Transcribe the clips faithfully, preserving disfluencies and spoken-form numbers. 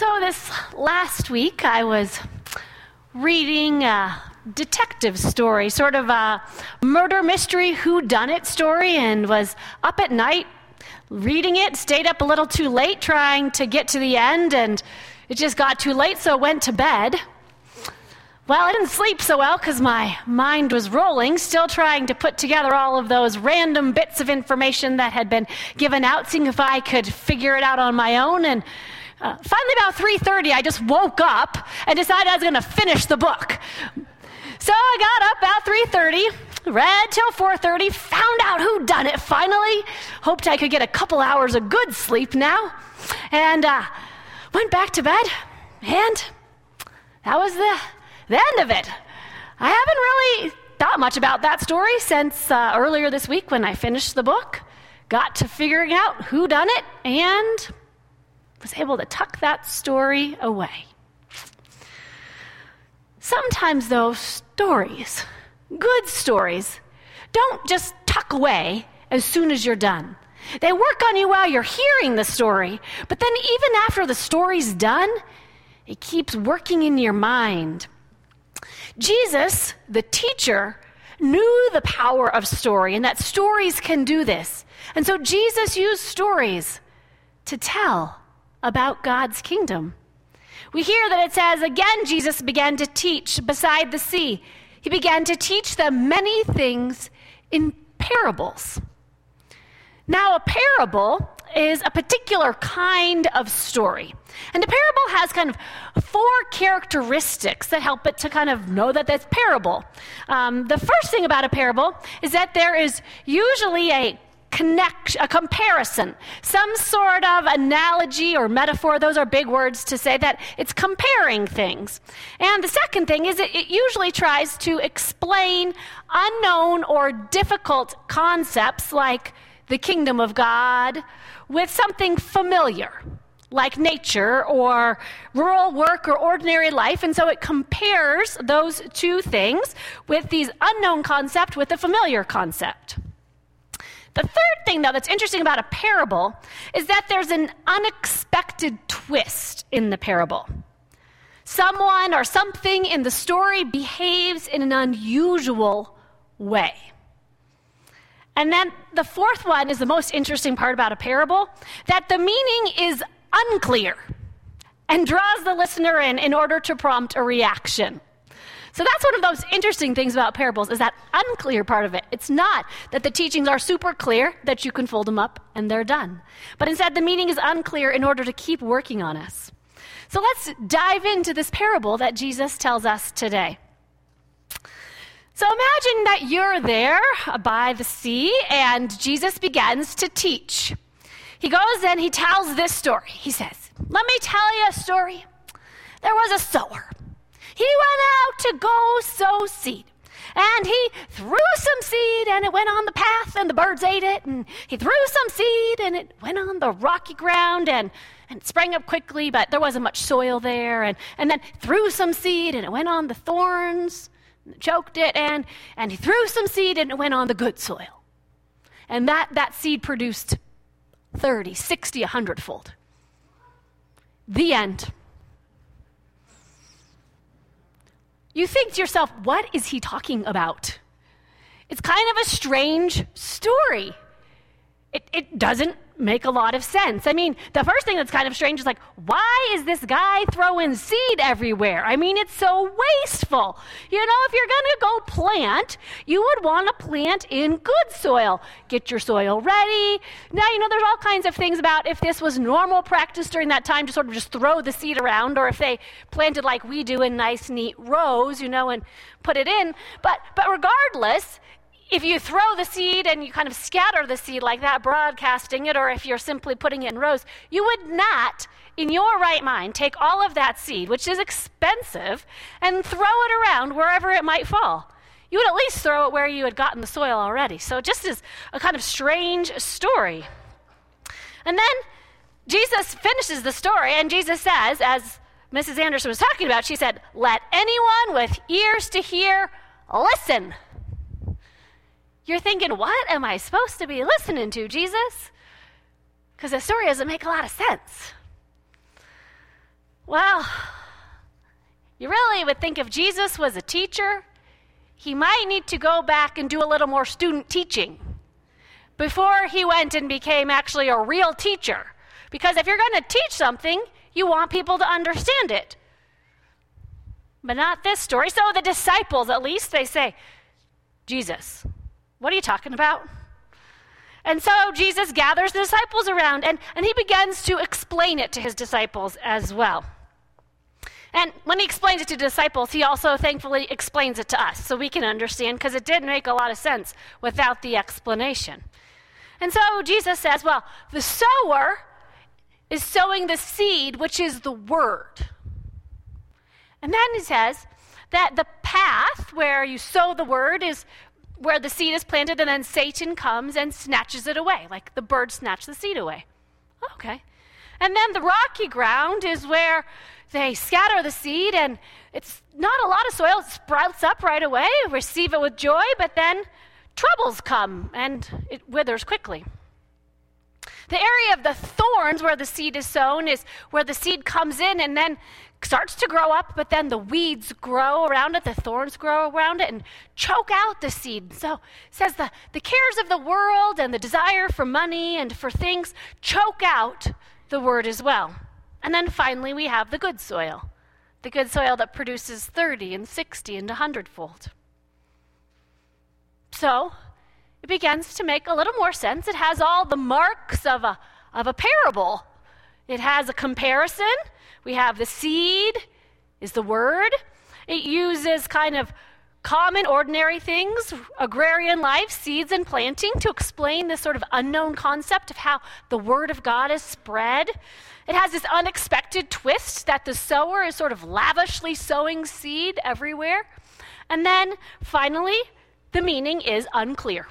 So this last week, I was reading a detective story, sort of a murder mystery whodunit story, and was up at night reading it, stayed up a little too late trying to get to the end, and it just got too late, so went to bed. Well, I didn't sleep so well because my mind was rolling, still trying to put together all of those random bits of information that had been given out, seeing if I could figure it out on my own. And uh, finally, about three thirty, I just woke up and decided I was going to finish the book. So I got up about three thirty, read till four thirty, found out who done it finally, hoped I could get a couple hours of good sleep now, and uh, went back to bed, and that was the... the end of it. I haven't really thought much about that story since uh, earlier this week when I finished the book, got to figuring out who done it, and was able to tuck that story away. Sometimes, though, stories, good stories, don't just tuck away as soon as you're done. They work on you while you're hearing the story, but then even after the story's done, it keeps working in your mind. Jesus, the teacher, knew the power of story and that stories can do this. And so Jesus used stories to tell about God's kingdom. We hear that it says, again, Jesus began to teach beside the sea. He began to teach them many things in parables. Now, a parable is a particular kind of story. And a parable has kind of four characteristics that help it to kind of know that that's parable. Um, the first thing about a parable is that there is usually a connect, a comparison, some sort of analogy or metaphor. Those are big words to say that it's comparing things. And the second thing is it, it usually tries to explain unknown or difficult concepts like the kingdom of God with something familiar, like nature or rural work or ordinary life. And so it compares those two things with these unknown concept with the familiar concept. The third thing, though, that's interesting about a parable is that there's an unexpected twist in the parable. Someone or something in the story behaves in an unusual way. And then the fourth one is the most interesting part about a parable, that the meaning is unclear and draws the listener in in order to prompt a reaction. So that's one of those interesting things about parables, is that unclear part of it. It's not that the teachings are super clear, that you can fold them up and they're done. But instead, the meaning is unclear in order to keep working on us. So let's dive into this parable that Jesus tells us today. So imagine that you're there by the sea and Jesus begins to teach. He goes and he tells this story. He says, let me tell you a story. There was a sower. He went out to go sow seed. And he threw some seed and it went on the path and the birds ate it. And he threw some seed and it went on the rocky ground and, and it sprang up quickly, but there wasn't much soil there. And, and then threw some seed and it went on the thorns, choked it, and, and he threw some seed and it went on the good soil. And that, that seed produced thirty, sixty, a hundredfold. The end. You think to yourself, what is he talking about? It's kind of a strange story. It, it doesn't make a lot of sense. I mean, the first thing that's kind of strange is like, why is this guy throwing seed everywhere? I mean, it's so wasteful. You know, if you're going to go plant, you would want to plant in good soil. Get your soil ready. Now, you know, there's all kinds of things about if this was normal practice during that time to sort of just throw the seed around, or if they planted like we do in nice, neat rows, you know, and put it in. But, but regardless, if you throw the seed and you kind of scatter the seed like that, broadcasting it, or if you're simply putting it in rows, you would not, in your right mind, take all of that seed, which is expensive, and throw it around wherever it might fall. You would at least throw it where you had gotten the soil already. So it just is a kind of strange story. And then Jesus finishes the story, and Jesus says, as Missus Anderson was talking about, she said, let anyone with ears to hear listen. You're thinking, what am I supposed to be listening to, Jesus? Because the story doesn't make a lot of sense. Well, you really would think if Jesus was a teacher, he might need to go back and do a little more student teaching before he went and became actually a real teacher. Because if you're going to teach something, you want people to understand it. But not this story. So the disciples, at least, they say, Jesus, what are you talking about? And so Jesus gathers the disciples around, and, and he begins to explain it to his disciples as well. And when he explains it to disciples, he also thankfully explains it to us so we can understand, because it didn't make a lot of sense without the explanation. And so Jesus says, well, the sower is sowing the seed, which is the word. And then he says that the path where you sow the word is where the seed is planted, and then Satan comes and snatches it away, like the bird snatched the seed away. Okay. And then the rocky ground is where they scatter the seed, and it's not a lot of soil. It sprouts up right away, receive it with joy, but then troubles come, and it withers quickly. The area of the thorns where the seed is sown is where the seed comes in and then starts to grow up, but then the weeds grow around it, the thorns grow around it, and choke out the seed. So it says the, the cares of the world and the desire for money and for things choke out the word as well. And then finally we have the good soil, the good soil that produces thirty and sixty and a hundredfold. So it begins to make a little more sense. It has all the marks of a, of a parable. It has a comparison. We have the seed is the word. It uses kind of common, ordinary things, agrarian life, seeds and planting, to explain this sort of unknown concept of how the word of God is spread. It has this unexpected twist that the sower is sort of lavishly sowing seed everywhere. And then finally, the meaning is unclear.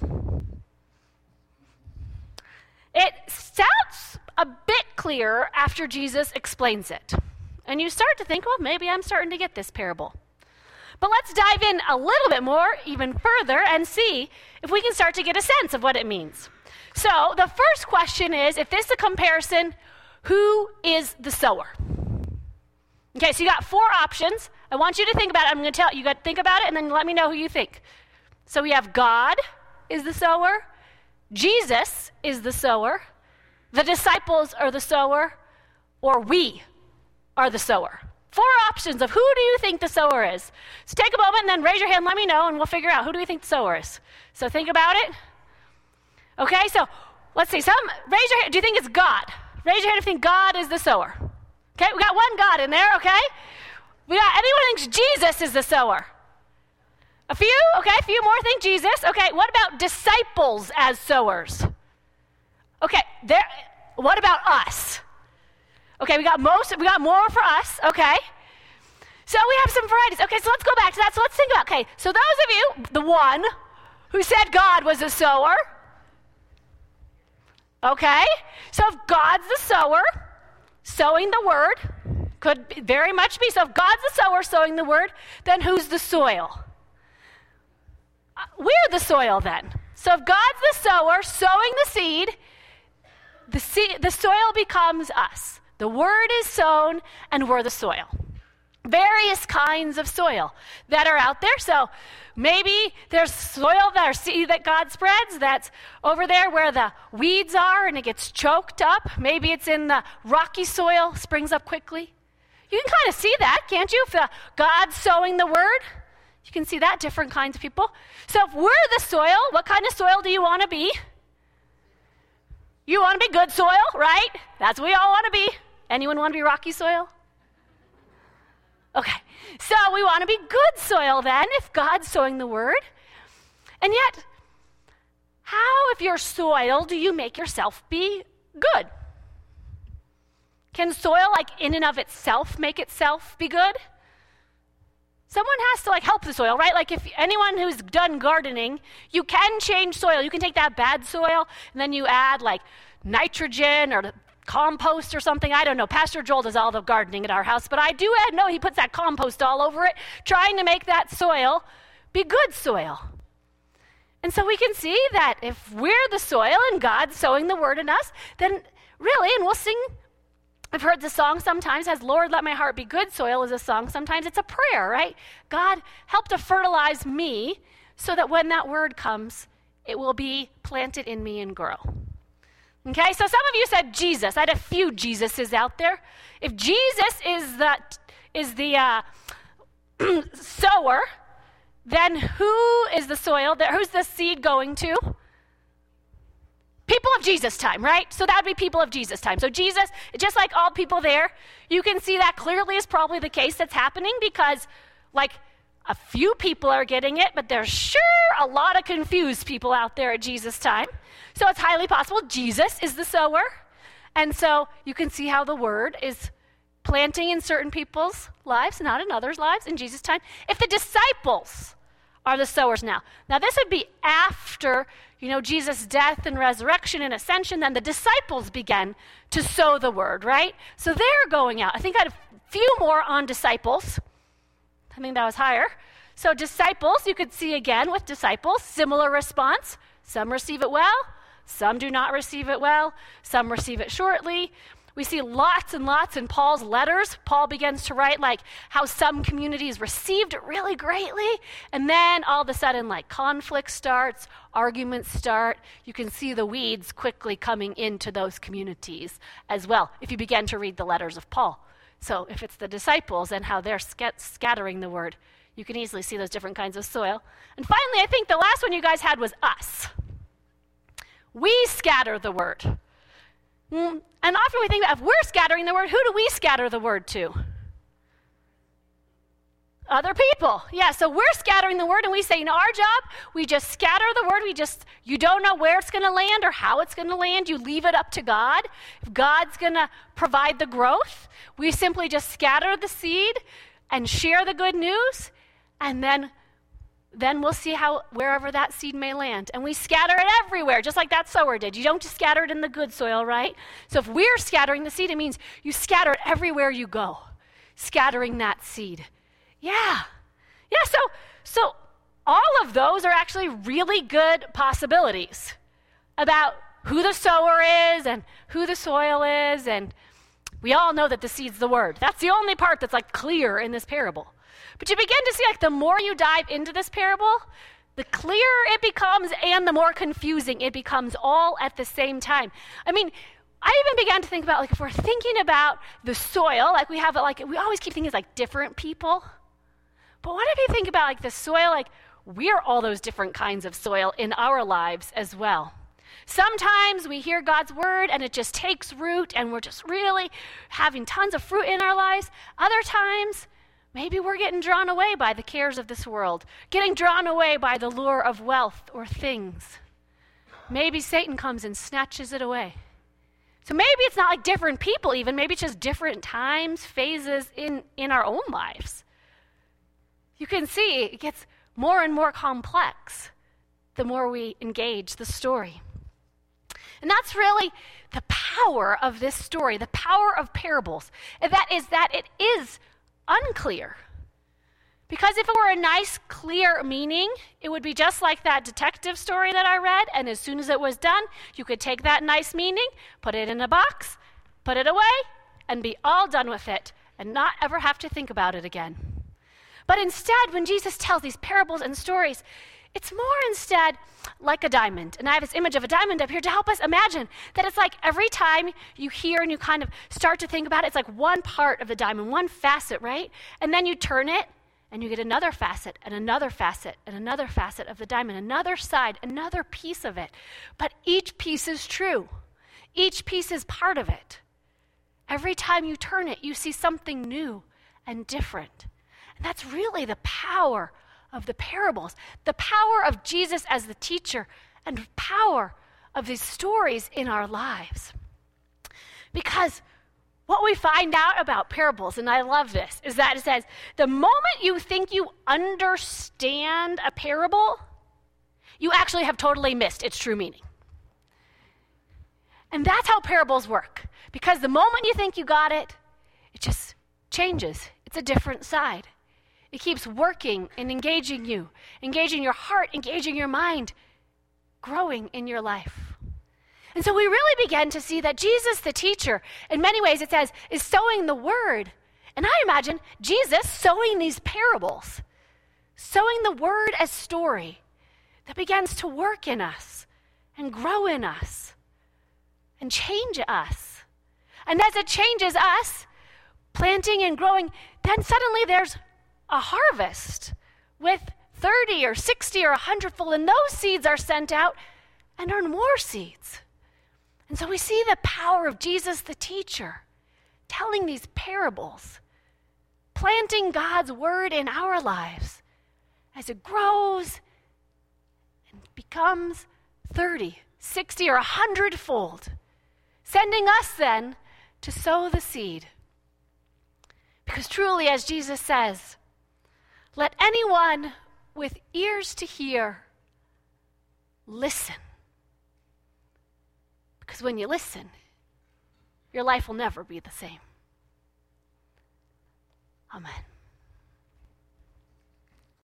It sounds a bit clearer after Jesus explains it. And you start to think, well, maybe I'm starting to get this parable. But let's dive in a little bit more, even further, and see if we can start to get a sense of what it means. So the first question is, if this is a comparison, who is the sower? Okay, so you got four options. I want you to think about it. I'm going to tell you, you got to think about it, and then let me know who you think. So we have God is the sower, Jesus is the sower, the disciples are the sower, or we are the sower. Four options of who do you think the sower is. So take a moment and then raise your hand, let me know, and we'll figure out who do we think the sower is. So think about it. Okay, so let's see. Some raise your hand. Do you think it's God? Raise your hand if you think God is the sower. Okay, we got one God in there, okay? We got anyone who thinks Jesus is the sower? A few? Okay, a few more think Jesus. Okay, what about disciples as sowers? Okay, there. What about us? Okay, we got most, we got more for us, okay? So we have some varieties. Okay, so let's go back to that. So let's think about, okay, so those of you, the one who said God was a sower, okay? So if God's the sower, sowing the word, could very much be. So if God's the sower, sowing the word, then who's the soil? We're the soil then. So if God's the sower, sowing the seed, the seed, the soil becomes us. The word is sown, and we're the soil. Various kinds of soil that are out there. So maybe there's soil that, are seed that God spreads that's over there where the weeds are and it gets choked up. Maybe it's in the rocky soil, springs up quickly. You can kind of see that, can't you? If the God's sowing the word, you can see that, different kinds of people. So if we're the soil, what kind of soil do you want to be? You want to be good soil, right? That's what we all want to be. Anyone want to be rocky soil? Okay, so we want to be good soil then, if God's sowing the word. And yet, how, if you're soil, do you make yourself be good? Can soil, like in and of itself, make itself be good? Someone has to like help the soil, right? Like if anyone who's done gardening, you can change soil. You can take that bad soil and then you add like nitrogen or compost or something. I don't know. Pastor Joel does all the gardening at our house, but I do know he puts that compost all over it, trying to make that soil be good soil. And so we can see that if we're the soil and God's sowing the word in us, then really, and we'll sing I've heard the song sometimes has, Lord, let my heart be good soil is a song. Sometimes it's a prayer, right? God, help to fertilize me so that when that word comes, it will be planted in me and grow. Okay, so some of you said Jesus. I had a few Jesuses out there. If Jesus is the, is the uh, sower, then who is the soil? Who's the seed going to? People of Jesus' time, right? So that would be people of Jesus' time. So Jesus, just like all people there, you can see that clearly is probably the case that's happening because, like, a few people are getting it, but there's sure a lot of confused people out there at Jesus' time. So it's highly possible Jesus is the sower. And so you can see how the word is planting in certain people's lives, not in others' lives in Jesus' time. If the disciples are the sowers now. Now this would be after, you know, Jesus' death and resurrection and ascension, then the disciples began to sow the word, right? So they're going out. I think I had a few more on disciples. I think that was higher. So disciples, you could see again with disciples, similar response. Some receive it well, some do not receive it well, some receive it shortly. We see lots and lots in Paul's letters. Paul begins to write like how some communities received it really greatly, and then all of a sudden like conflict starts, arguments start. You can see the weeds quickly coming into those communities as well if you begin to read the letters of Paul. So if it's the disciples and how they're scat- scattering the word, you can easily see those different kinds of soil. And finally, I think the last one you guys had was us. We scatter the word. Mm, and often we think about if we're scattering the word, who do we scatter the word to? Other people. Yeah, so we're scattering the word and we say, you know, our job, we just scatter the word. We just, you don't know where it's going to land or how it's going to land. You leave it up to God. If God's going to provide the growth, we simply just scatter the seed and share the good news, and then then we'll see how wherever that seed may land. And we scatter it everywhere, just like that sower did. You don't just scatter it in the good soil, right? So if we're scattering the seed, it means you scatter it everywhere you go, scattering that seed. Yeah. Yeah, so so all of those are actually really good possibilities about who the sower is and who the soil is, and we all know that the seed's the word. That's the only part that's like clear in this parable. But you begin to see like the more you dive into this parable, the clearer it becomes and the more confusing it becomes all at the same time. I mean, I even began to think about like if we're thinking about the soil, like we have like, we always keep thinking it's like different people. But what if you think about like the soil, like we're all those different kinds of soil in our lives as well. Sometimes we hear God's word and it just takes root and we're just really having tons of fruit in our lives. Other times, maybe we're getting drawn away by the cares of this world, getting drawn away by the lure of wealth or things. Maybe Satan comes and snatches it away. So maybe it's not like different people even, maybe it's just different times, phases in, in our own lives. You can see it gets more and more complex the more we engage the story. And that's really the power of this story, the power of parables. And that is that it is unclear. Because if it were a nice, clear meaning, it would be just like that detective story that I read, and as soon as it was done, you could take that nice meaning, put it in a box, put it away, and be all done with it, and not ever have to think about it again. But instead, when Jesus tells these parables and stories, it's more instead like a diamond. And I have this image of a diamond up here to help us imagine that it's like every time you hear and you kind of start to think about it, it's like one part of the diamond, one facet, right? And then you turn it and you get another facet and another facet and another facet of the diamond, another side, another piece of it. But each piece is true. Each piece is part of it. Every time you turn it, you see something new and different. And that's really the power of the parables, the power of Jesus as the teacher, and power of these stories in our lives. Because what we find out about parables, and I love this, is that it says, the moment you think you understand a parable, you actually have totally missed its true meaning. And that's how parables work. Because the moment you think you got it, it just changes. It's a different side. It keeps working and engaging you, engaging your heart, engaging your mind, growing in your life. And so we really begin to see that Jesus, the teacher, in many ways it says, is sowing the word. And I imagine Jesus sowing these parables, sowing the word as story that begins to work in us and grow in us and change us. And as it changes us, planting and growing, then suddenly there's a harvest with thirty or sixty or one hundred fold, and those seeds are sent out and earn more seeds. And so we see the power of Jesus, the teacher, telling these parables, planting God's word in our lives as it grows and becomes thirty, sixty, or one hundred fold, sending us then to sow the seed. Because truly, as Jesus says, let anyone with ears to hear listen. Because when you listen, your life will never be the same. Amen.